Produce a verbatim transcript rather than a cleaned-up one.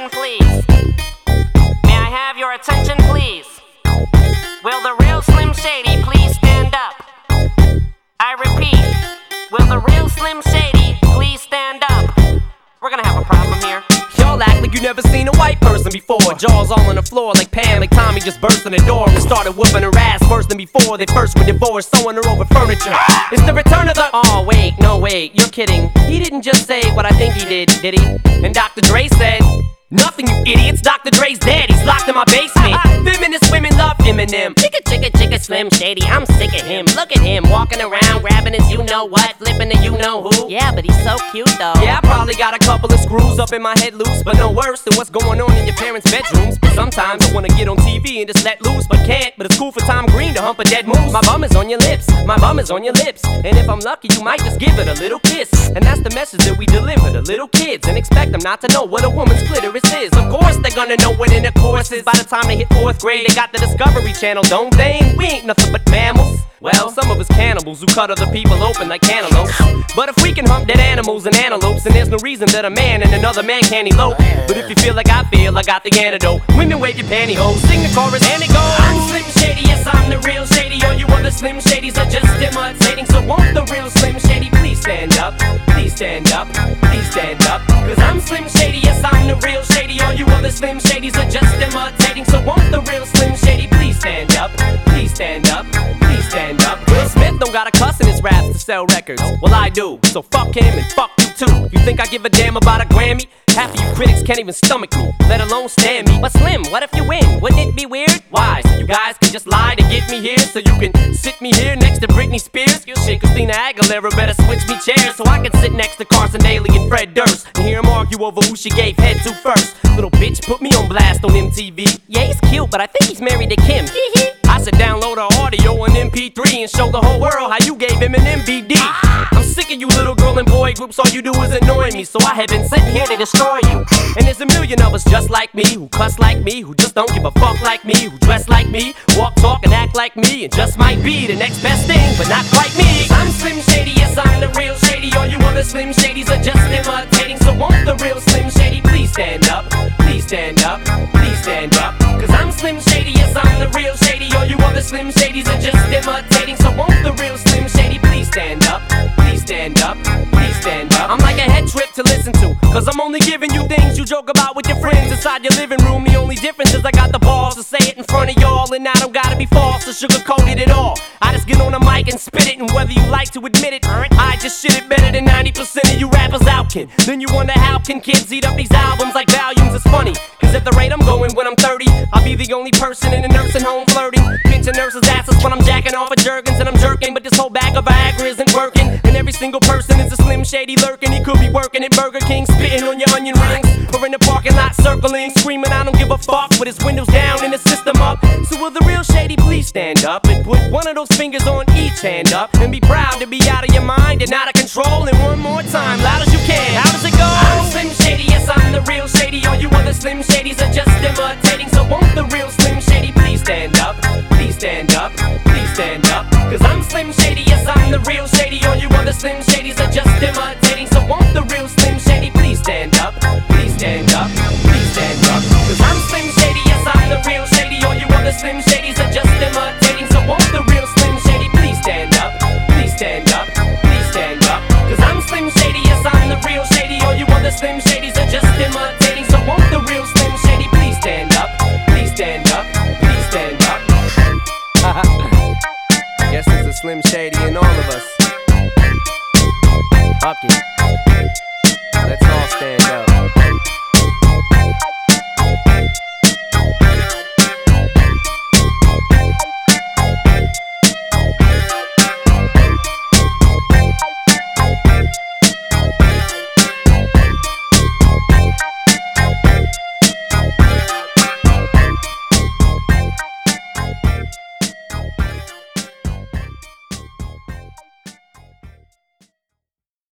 attention, please? May I have your attention, please? Will the real Slim Shady please stand up? I repeat, will the real Slim Shady please stand up? We're gonna have a problem here. Y'all act like you never seen a white person before. Jaws all on the floor like Pam, like Tommy just burst in the door and started whooping her ass worse than before. They first were divorced, sewing her over furniture. It's the return of the... Oh wait, no wait, you're kidding. He didn't just say what I think he did, did he? And Doctor Dre said... Nothing, you idiots. Doctor Dre's dead. He's locked in my basement. Feminist women love Eminem. Chicka, chicka, chicka, Slim Shady. I'm sick of him. Look at him walking around, grabbing his you-know-what, flipping the you-know-who. Yeah, but he's so cute, though. Yeah, I probably got a couple of screws up in my head loose, but no worse than what's going on in your parents' bedrooms. But sometimes I wanna get on T V and just let loose, but can't. But it's cool for Tom Green to hump a dead moose. My bum is on your lips. My bum is on your lips. And if I'm lucky, you might just give it a little kiss. And that's the message that we deliver to little kids, and expect them not to know what a woman's clitoris is. Of course they're gonna know what intercourse is. By the time they hit fourth grade, they got the Discovery Channel, don't they? We ain't nothing but mammals. Well, some of us cannibals who cut other people open like cantaloupes. But if we can hump dead animals and antelopes, then there's no reason that a man and another man can't elope. But if you feel like I feel, I got the antidote. Women wave your pantyhose, sing the chorus and it goes. I'm Slim Shady, yes I'm the real Shady. All you other Slim Shadys are just imitating. So won't the real Slim Shady please stand up? Please stand up, please stand up. Cause I'm Slim Shady, yes I'm the real Shady. All you other Slim Shadys are just imitating. So won't the real Slim Shady please stand up? Please stand up, please stand up. Will Smith don't got a cuss in his raps to sell records. Well I do, so fuck him and fuck you too. You think I give a damn about a Grammy? Half of you critics can't even stomach me, let alone stand me. But Slim, what if you win? Wouldn't it be weird? Why? So you guys can just lie to get me here, so you can sit me here next to Britney Spears? Shit, Christina Aguilera better switch me chairs so I can sit next to Carson Daly and Fred Durst and hear them argue over who she gave head to first. Little bitch put me on blast on M T V. Yeah, he's cute, but I think he's married to Kim. I should download her audio on M P three and show the whole world how you gave him an M V D. I'm sick of you little girl and boy groups, all you do is annoy me, so I have been sitting here to destroy you. And there's a million of us just like me, who cuss like me, who just don't give a fuck like me, who dress like me, walk, talk, and act like me, and just might be the next best thing, but not quite me. I'm Slim Shady, yes I'm the real Shady. All you other Slim Shadys are just imitating. So won't the real Slim Shady please stand up? Please stand up, please stand up. Cause I'm Slim Shady, yes I'm the real Shady. All you other Slim Shadys are just imitating. So won't the real Slim Shady please stand up? Please stand up, please stand up. I'm like a head trip to listen to, cause I'm only giving you things you joke about with your friends inside your living room. The only difference is I got the balls to say it in front of y'all, and I don't gotta be false or sugarcoat it at all. I just get on the mic and spit it, and whether you like to admit it, I just shit it better than ninety percent of you rappers out can. Then you wonder how can kids eat up these albums like volumes? It's funny, cause at the rate I'm going when I'm thirty, I'll be the only person in a nursing home flirting, pinching nurses' asses when I'm jacking off of Jergens and I'm jerking. But this whole bag of Viagra isn't working, and every single person is a Slim Shady lurking. He could be working at Burger King, spitting on your onion rings, or in the parking lot circling, screaming I don't give a fuck with his windows down and the system up. So will the real Shady please stand up and put one of those fingers on each hand up and be proud to be out of your mind and out of control? And one more time, loud as you can. How does it go? I'm Slim Shady, yes I'm the real Shady. All you other Slim Shadys are just imitating. So won't the real Slim Shady please stand up? Please stand up, please stand up. Cause I'm Slim Shady, yes I'm the real Shady. All you other Slim Shadys are just imitating. So won't the real Slim Shady please stand up? Please stand up, please stand up. Cause I'm Slim Shady, yes I'm the real Shady. All you other Slim Shadys are just imitating. So won't the real Slim Shady please stand up? Please stand up, please stand up. Cause I'm Slim Shady, yes I'm the real Shady. All you other Slim Shadys are just imitating. So won't the real Slim Shady please stand up? Please stand up, please stand up. Guess there's a Slim Shady in all of us. Fuck it. Let's all stand up.